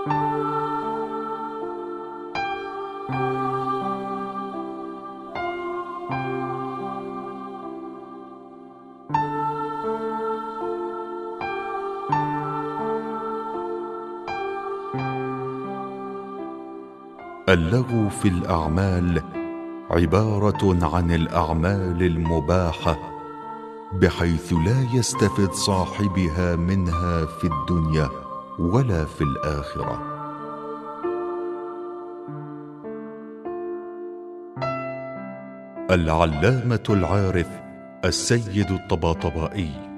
اللغو في الأعمال عبارة عن الأعمال المباحة، بحيث لا يستفد صاحبها منها في الدنيا ولا في الآخرة. العلامة العارف السيد الطباطبائي